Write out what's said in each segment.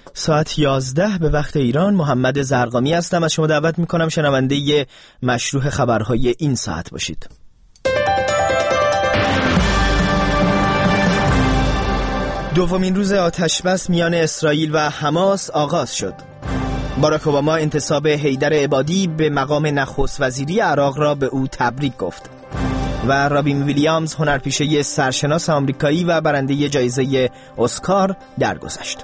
ساعت 11 به وقت ایران. محمد زرقامی هستم. از شما دعوت میکنم شنونده مشروح خبرهای این ساعت باشید. دومین روز آتشبس میان اسرائیل و حماس آغاز شد. باراک اوباما انتصاب حیدر عبادی به مقام نخست وزیری عراق را به او تبریک گفت. و رابین ویلیامز هنرپیشه سرشناس آمریکایی و برنده جایزه اسکار درگذشت.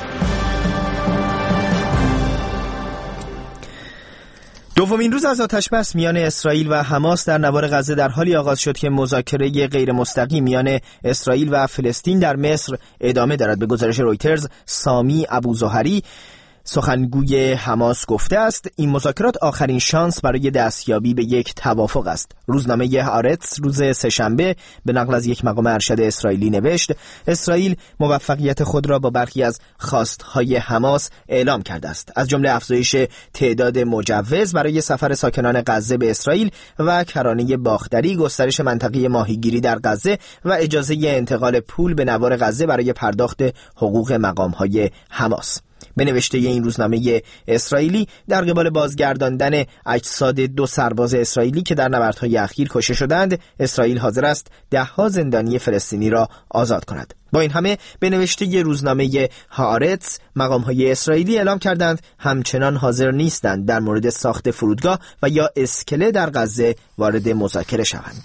دومین روز از آتشبس میان اسرائیل و حماس در نوار غزه در حالی آغاز شد که مذاکره غیر مستقیم میان اسرائیل و فلسطین در مصر ادامه دارد. به گزارش رویترز، سامی ابوظهری سخنگوی حماس گفته است این مذاکرات آخرین شانس برای دستیابی به یک توافق است. روزنامه هارتز روز سه‌شنبه به نقل از یک مقام ارشد اسرائیلی نوشت اسرائیل موفقیت خود را با برخی از خواستهای حماس اعلام کرده است، از جمله افزایش تعداد مجوز برای سفر ساکنان غزه به اسرائیل و کرانه باختری، گسترش منطقه ماهیگیری در غزه و اجازه انتقال پول به نوار غزه برای پرداخت حقوق مقامهای حماس. به نوشته این روزنامه اسرائیلی، در قبال بازگرداندن اجساد 2 سرباز اسرائیلی که در نبردهای اخیر کشته شدند، اسرائیل حاضر است 10 زندانی فلسطینی را آزاد کند. با این همه به نوشته روزنامه هارتز، مقام‌های اسرائیلی اعلام کردند همچنان حاضر نیستند در مورد ساخت فرودگاه و یا اسکله در غزه وارد مذاکره شوند.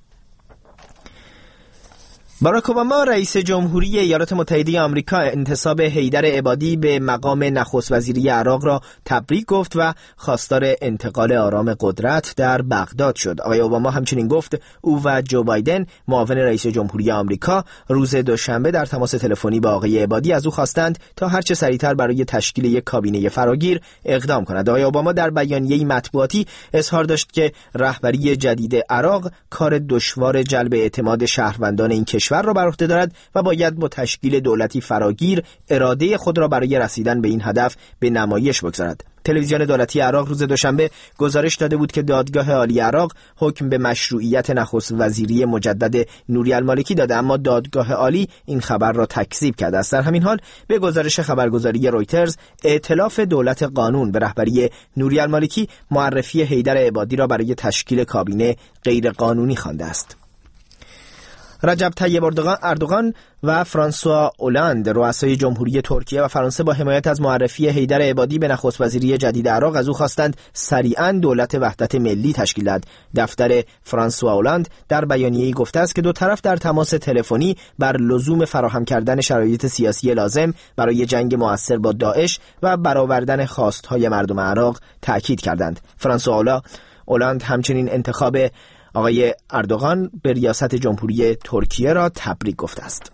باراک اوباما رئیس جمهوری ایالات متحده آمریکا انتصاب حیدر عبادی به مقام نخست وزیری عراق را تبریک گفت و خواستار انتقال آرام قدرت در بغداد شد. آقای اوباما همچنین گفت او و جو بایدن معاون رئیس جمهوری آمریکا روز دوشنبه در تماس تلفنی با آقای عبادی از او خواستند تا هرچه سریعتر برای تشکیل یک کابینه فراگیر اقدام کند. آقای اوباما در بیانیه‌ای مطبوعاتی اظهار داشت که رهبری جدید عراق کار دشوار جلب اعتماد شهروندان این کشور را بر عهده دارد و باید با تشکیل دولتی فراگیر اراده خود را برای رسیدن به این هدف به نمایش بگذارد. تلویزیون دولتی عراق روز دوشنبه گزارش داده بود که دادگاه عالی عراق حکم به مشروعیت نخست وزیری مجدد نوری المالکی داده، اما دادگاه عالی این خبر را تکذیب کرده است. در همین حال به گزارش خبرگزاری رویترز، ائتلاف دولت قانون به رهبری نوری المالکی معرفی حیدر عبادی را برای تشکیل کابینه غیر قانونی خوانده است. رجب طیب اردوغان و فرانسوا اولاند رؤسای جمهوری ترکیه و فرانسه با حمایت از معرفی حیدر عبادی به نخست وزیری جدید عراق از او خواستند سریعاً دولت وحدت ملی تشکیل دهد. دفتر فرانسوا اولاند در بیانیه‌ای گفته است که دو طرف در تماس تلفنی بر لزوم فراهم کردن شرایط سیاسی لازم برای جنگ مؤثر با داعش و برآوردن خواستهای مردم عراق تأکید کردند. فرانسوا اولاند همچنین انتخاب آقای اردوغان به ریاست جمهوری ترکیه را تبریک گفته است.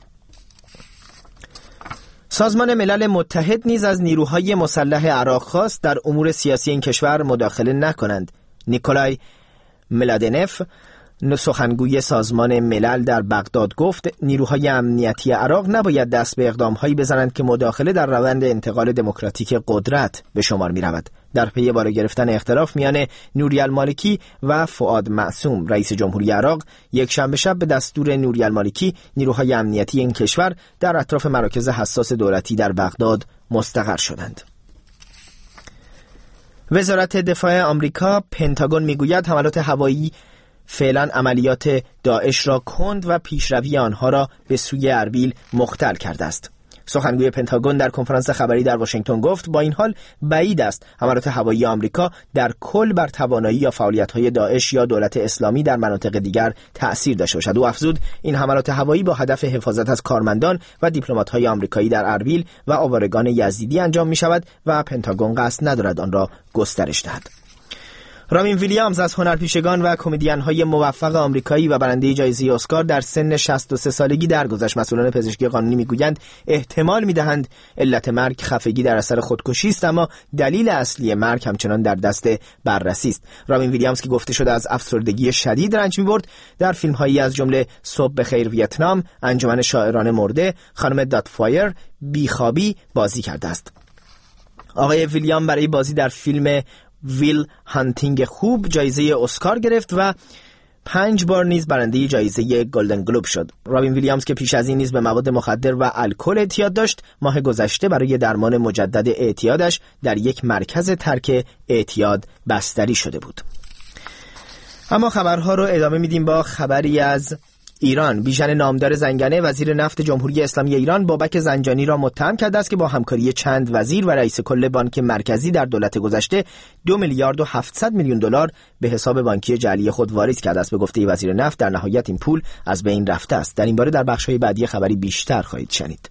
سازمان ملل متحد نیز از نیروهای مسلح عراق خواست در امور سیاسی این کشور مداخله نکنند. نیکولای ملادنف، سخنگوی سازمان ملل در بغداد گفت نیروهای امنیتی عراق نباید دست به اقدام‌هایی بزنند که مداخله در روند انتقال دموکراتیک قدرت به شمار می‌رود. در پی بالا گرفتن اختلاف میان نوری المالکی و فؤاد معصوم رئیس جمهوری عراق، یک شنبه شب به دستور نوری المالکی نیروهای امنیتی این کشور در اطراف مراکز حساس دولتی در بغداد مستقر شدند. وزارت دفاع آمریکا پنتاگون میگوید حملات هوایی فعلا عملیات داعش را کند و پیشروی آنها را به سوی اربیل مختل کرده است. سخنگوی پنتاگون در کنفرانس خبری در واشنگتن گفت با این حال بعید است حملات هوایی آمریکا در کل بر توانایی یا فعالیت‌های داعش یا دولت اسلامی در مناطق دیگر تأثیر داشته باشد. او افزود این حملات هوایی با هدف حفاظت از کارمندان و دیپلمات‌های آمریکایی در اربیل و آوارگان یزیدی انجام می‌شود و پنتاگون قصد ندارد آن را گسترش دهد. رابین ویلیامز از هنرپیشگان و کمدین‌های موفق آمریکایی و برنده جایزه اسکار در سن 63 سالگی درگذشت. مسئولان پزشکی قانونی میگویند احتمال میدهند علت مرگ خفگی در اثر خودکشی است، اما دلیل اصلی مرگ همچنان در دست بررسی است. رابین ویلیامز که گفته شده از افسردگی شدید رنج می‌برد، در فیلم‌هایی از جمله صبح بخیر ویتنام، انجمن شاعران مرده، خانم داتفایر، بیخوابی بازی کرده است. آقای ویلیام برای بازی در فیلم ویل هانتینگ خوب جایزه اسکار گرفت و 5 بار نیز برنده جایزه گلدن گلوب شد. رابین ویلیامز که پیش از این نیز به مواد مخدر و الکل اعتیاد داشت، ماه گذشته برای درمان مجدد اعتیادش در یک مرکز ترک اعتیاد بستری شده بود. اما خبرها رو ادامه میدیم با خبری از ایران. بیژن نامدار زنگنه وزیر نفت جمهوری اسلامی ایران بابک زنجانی را متهم کرده است که با همکاری چند وزیر و رئیس کل بانک مرکزی در دولت گذشته 2 میلیارد و 700 میلیون دلار به حساب بانکی جعلی خود واریز کرده است. به گفته وزیر نفت در نهایت این پول از بین رفته است. در این باره در بخش‌های بعدی خبری بیشتر خواهید شنید.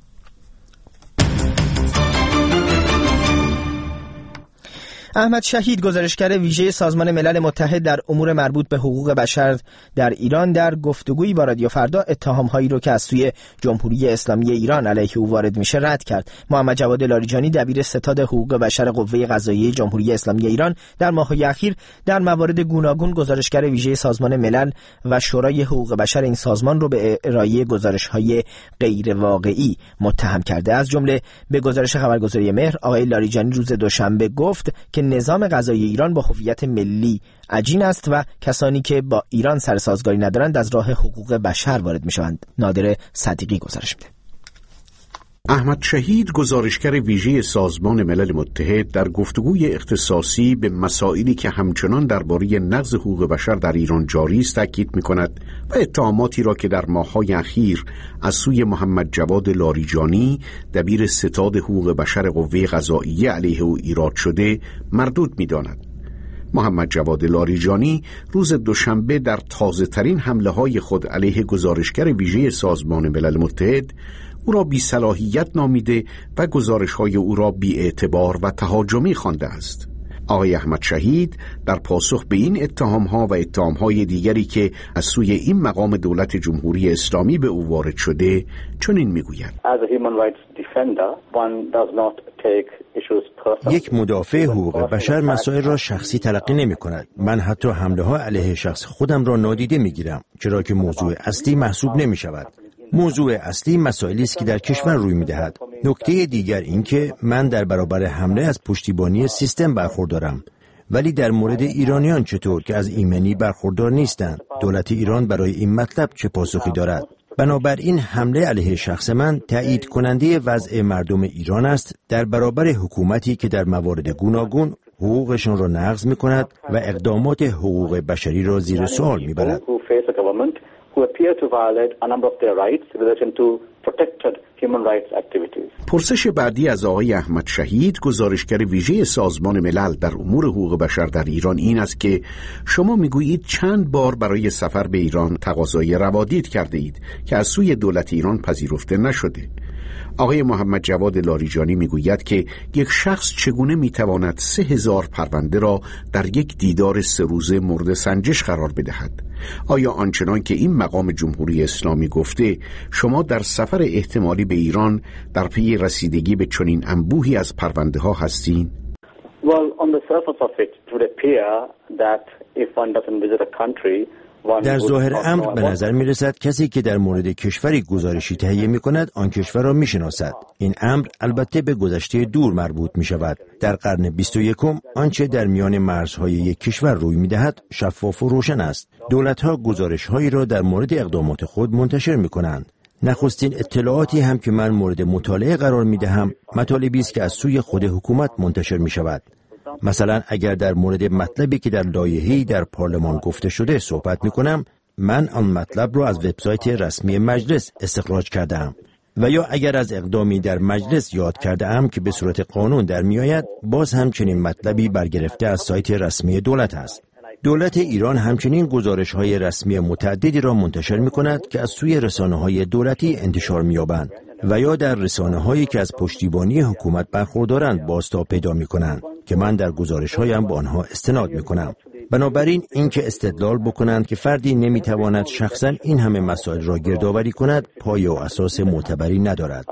احمد شهید گزارشگر ویژه سازمان ملل متحد در امور مربوط به حقوق بشر در ایران در گفتگویی با رادیو فردا اتهام‌هایی را که از سوی جمهوری اسلامی ایران علیه او وارد میشه رد کرد. محمد جواد لاریجانی دبیر ستاد حقوق بشر قوه قضاییه جمهوری اسلامی ایران در ماه‌های اخیر در موارد گوناگون گزارشگر ویژه سازمان ملل و شورای حقوق بشر این سازمان را به ارائه گزارش‌های غیر واقعی متهم کرده. از جمله به گزارش خبرگزاری مهر آقای لاریجانی روز دوشنبه گفت که نظام قضایی ایران با هویت ملی عجین است و کسانی که با ایران سرسازگاری ندارند از راه حقوق بشر وارد می‌شوند. نادر صدیقی گزارش میده. احمد شهید گزارشگر ویژه سازمان ملل متحد در گفتگوی اختصاصی به مسائلی که همچنان درباره نقض حقوق بشر در ایران جاری است تاکید می‌کند و اتهاماتی را که در ماه‌های اخیر از سوی محمد جواد لاریجانی دبیر ستاد حقوق بشر قوه قضاییه علیه او ایراد شده مردود می‌داند. محمد جواد لاریجانی روز دوشنبه در تازه‌ترین حمله‌های خود علیه گزارشگر ویژه سازمان ملل متحد او را بی‌صلاحیت نامیده و گزارش‌های او را بی‌اعتبار و تهاجمی خوانده است. آقای احمد شهید در پاسخ به این اتهام‌ها و اتهام‌های دیگری که از سوی این مقام دولت جمهوری اسلامی به او وارد شده چنین می‌گوید: یک مدافع حقوق بشر مسائل را شخصی تلقی نمی‌کند. من حتی حمله‌ها علیه شخص خودم را نادیده می‌گیرم، چرا که موضوع اصلی محسوب نمی‌شود. موضوع اصلی مسائلی است که در کشور روی می‌دهد. نکته دیگر این که من در برابر حمله از پشتیبانی سیستم برخوردارم. ولی در مورد ایرانیان چطور که از ایمنی برخوردار نیستند؟ دولت ایران برای این مطلب چه پاسخی دارد؟ بنابراین حمله علیه شخص من تایید کننده وضع مردم ایران است در برابر حکومتی که در موارد گوناگون حقوقشان را نقض می‌کند و اقدامات حقوق بشری را زیر سوال می‌برد. پرسش بعدی از آقای احمد شهید گزارشگر ویژه سازمان ملل در امور حقوق بشر در ایران این است که شما میگویید چند بار برای سفر به ایران تقاضای روادید کرده اید که از سوی دولت ایران پذیرفته نشده. آقای محمد جواد لاریجانی میگوید که یک شخص چگونه میتواند 3000 پرونده را در یک دیدار 3 روزه مورد سنجش قرار بدهد؟ آیا آنچنان که این مقام جمهوری اسلامی گفته شما در سفر احتمالی به ایران در پی رسیدگی به چنین انبوهی از پرونده ها هستین؟ در ظاهر امر به نظر می رسد کسی که در مورد کشوری گزارشی تهیه می کند آن کشور را می شناسد. این امر البته به گذشته دور مربوط می شود. در قرن 21 آنچه در میان مرزهای یک کشور روی می دهد شفاف و روشن است. دولت ها گزارش هایی را در مورد اقدامات خود منتشر می کنند. نخستین اطلاعاتی هم که من مورد مطالعه قرار می دهم مطالبی است که از سوی خود حکومت منتشر می شود. مثلا اگر در مورد مطلبی که در لایحه‌ای در پارلمان گفته شده صحبت می‌کنم، من آن مطلب را از وبسایت رسمی مجلس استخراج کرده‌ام و یا اگر از اقدامی در مجلس یاد کرده‌ام که به صورت قانون در میآید، باز همچنین مطلبی برگرفته از سایت رسمی دولت است. دولت ایران همچنین گزارش‌های رسمی متعددی را منتشر می‌کند که از سوی رسانه‌های دولتی انتشار می‌یابند و یا در رسانه‌هایی که از پشتیبانی حکومت برخوردارند بازتاب پیدا می‌کنند که من در گزارش‌هایم با آنها استناد می‌کنم. بنابراین اینکه استدلال بکنند که فردی نمی‌تواند شخصاً این همه مسائل را گردآوری کند پایه و اساس معتبری ندارد.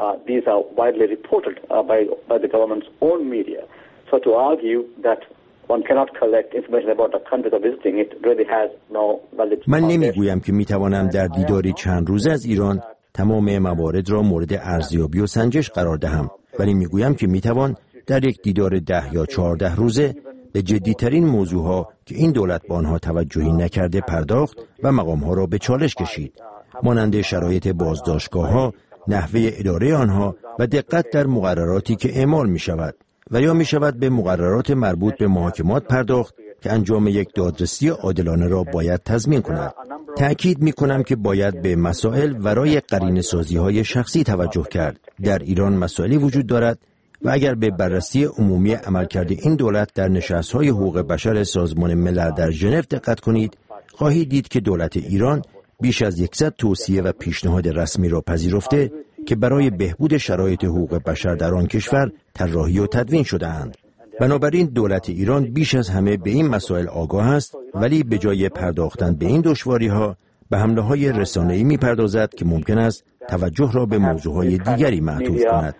من نمی‌گویم که می‌توانم در دیداری چند روزه از ایران تمام موارد را مورد ارزیابی و سنجش قرار دهم، ولی می‌گویم که می‌توان در یک دیدار 10 یا 14 روزه به جدیترین موضوعها که این دولت با آنها توجهی نکرده پرداخت و مقامها را به چالش کشید، مانند شرایط بازداشتگاه‌ها، نحوه اداره آنها و دقت در مقرراتی که اعمال می شود و یا می شود به مقررات مربوط به محاکمات پرداخت که انجام یک دادرسی عادلانه را باید تضمین کند. تأکید می کنم که باید به مسائل ورای قرینه‌سازی‌های شخصی توجه کرد. در ایران مسائلی وجود دارد و اگر به بررسی عمومی عملکرد این دولت در نشست‌های حقوق بشر سازمان ملل در ژنو دقت کنید، خواهید دید که دولت ایران بیش از 100 توصیه و پیشنهاد رسمی را پذیرفته که برای بهبود شرایط حقوق بشر در آن کشور طراحی و تدوین شده‌اند. بنابراین دولت ایران بیش از همه به این مسائل آگاه است، ولی به جای پرداختن به این دشواری‌ها به حمله‌های رسانه‌ای می‌پردازد که ممکن است توجه را به موضوعهای دیگری معطوف کند.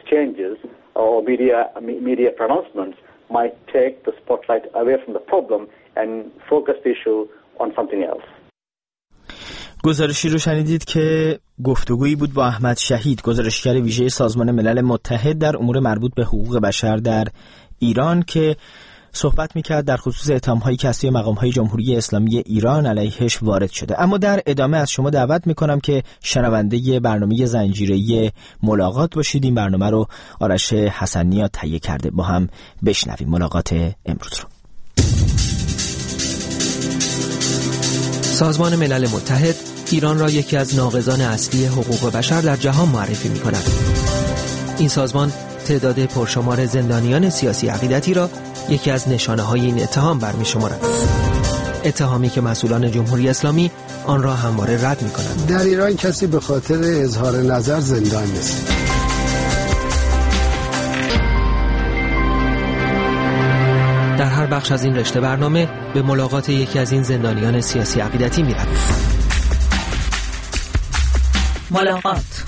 گزارشی رو شنیدید که گفتگویی بود با احمد شهید، گزارشگر ویژه سازمان ملل متحد در امور مربوط به حقوق بشر در ایران، که صحبت میکرد در خصوص اتهام‌هایی که از سوی مقام‌های جمهوری اسلامی ایران علیهش وارد شده. اما در ادامه از شما دعوت میکنم که شنونده برنامه زنجیره‌ای ملاقات باشید. این برنامه رو آرش حسنی تهیه کرده، با هم بشنویم ملاقات امروز رو. سازمان ملل متحد ایران را یکی از ناقضان اصلی حقوق بشر در جهان معرفی می‌کند. این سازمان تعداد پرشمار زندانیان سیاسی عقیدتی را یکی از نشانه‌های این اتهام برمی‌شمارد. اتهامی که مسئولان جمهوری اسلامی آن را همواره رد می‌کنند. در ایران کسی به خاطر اظهار نظر زندان نیست. در هر بخش از این رشته برنامه به ملاقات یکی از این زندانیان سیاسی عقیدتی می‌رویم. ملاقات.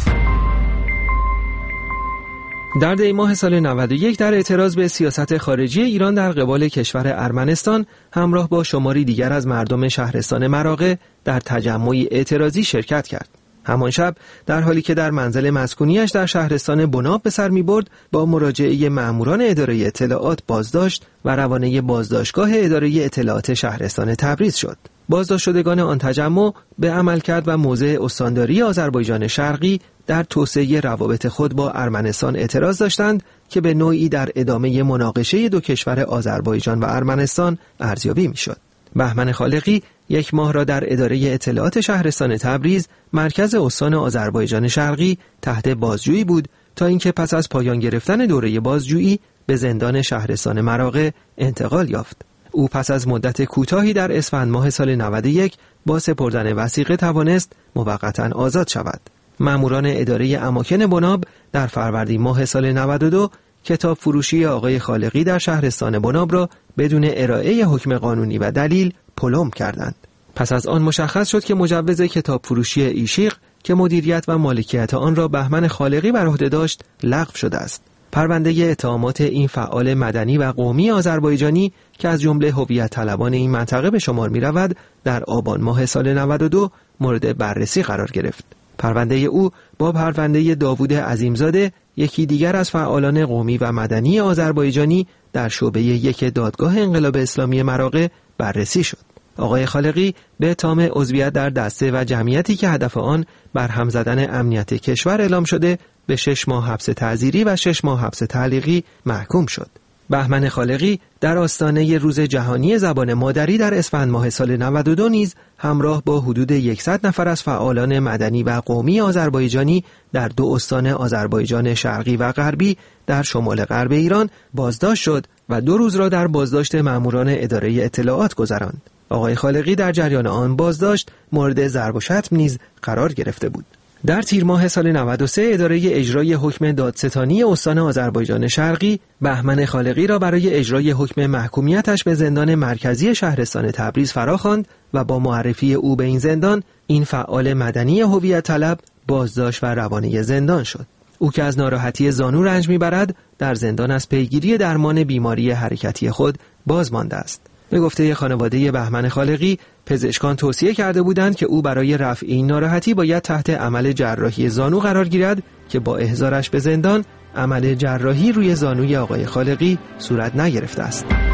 در دی ماه سال 91 در اعتراض به سیاست خارجی ایران در قبال کشور ارمنستان همراه با شماری دیگر از مردم شهرستان مراغه در تجمعی اعتراضی شرکت کرد. همان شب در حالی که در منزل مسکونیش در شهرستان بناب به سر می‌برد، با مراجعه مأموران اداره اطلاعات بازداشت و روانه بازداشتگاه اداره اطلاعات شهرستان تبریز شد. بازداشت شدگان آن تجمع به عملکرد و موضع استانداری آذربایجان شرقی در توسعه روابط خود با ارمنستان اعتراض داشتند که به نوعی در ادامه مناقشه دو کشور آذربایجان و ارمنستان ارزیابی می‌شد. بهمن خالقی 1 ماه را در اداره اطلاعات شهرستان تبریز، مرکز استان آذربایجان شرقی، تحت بازجویی بود تا اینکه پس از پایان گرفتن دوره بازجویی به زندان شهرستان مراغه انتقال یافت. او پس از مدت کوتاهی در اسفند ماه سال 91 با سپردن وثیقه توانست موقتا آزاد شود. ماموران اداره اماکن بناب در فروردین ماه سال 92 کتاب فروشی آقای خالقی در شهرستان بناب را بدون ارائه حکم قانونی و دلیل پلم کردند. پس از آن مشخص شد که مجوز کتاب فروشی ایشیق که مدیریت و مالکیت آن را بهمن خالقی بر عهده داشت لغو شده است. پرونده اتهامات این فعال مدنی و قومی آذربایجانی که از جمله هویت طلبان این منطقه به شمار می رود در آبان ماه سال 92 مورد بررسی قرار گرفت. پرونده او با پرونده داوود عظیمزاده، یکی دیگر از فعالان قومی و مدنی آذربایجانی در شعبه 1 دادگاه انقلاب اسلامی مراغه بررسی شد. آقای خالقی به اتهام عضویت در دسته و جمعیتی که هدف آن برهم زدن امنیت کشور اعلام شده به 6 ماه حبس تعزیری و 6 ماه حبس تعلیقی محکوم شد. بهمن خالقی در آستانه روز جهانی زبان مادری در اسفند ماه سال 92 نیز همراه با حدود 100 نفر از فعالان مدنی و قومی آذربایجانی در 2 استان آذربایجان شرقی و غربی در شمال غرب ایران بازداشت شد و 2 روز را در بازداشت مأموران اداره اطلاعات گذراند. آقای خالقی در جریان آن بازداشت مورد ضرب و شتم نیز قرار گرفته بود. در تیر ماه سال 93 اداره اجرای حکم دادستانی استان آذربایجان شرقی بهمن خالقی را برای اجرای حکم محکومیتش به زندان مرکزی شهرستان تبریز فراخواند و با معرفی او به این زندان، این فعال مدنی هویت طلب بازداشت و روانه زندان شد. او که از ناراحتی زانو رنج میبرد در زندان از پیگیری درمان بیماری حرکتی خود باز مانده است. به گفته خانواده بهمن خالقی، پزشکان توصیه کرده بودند که او برای رفع این ناراحتی باید تحت عمل جراحی زانو قرار گیرد که با احضارش به زندان عمل جراحی روی زانوی آقای خالقی صورت نگرفته است.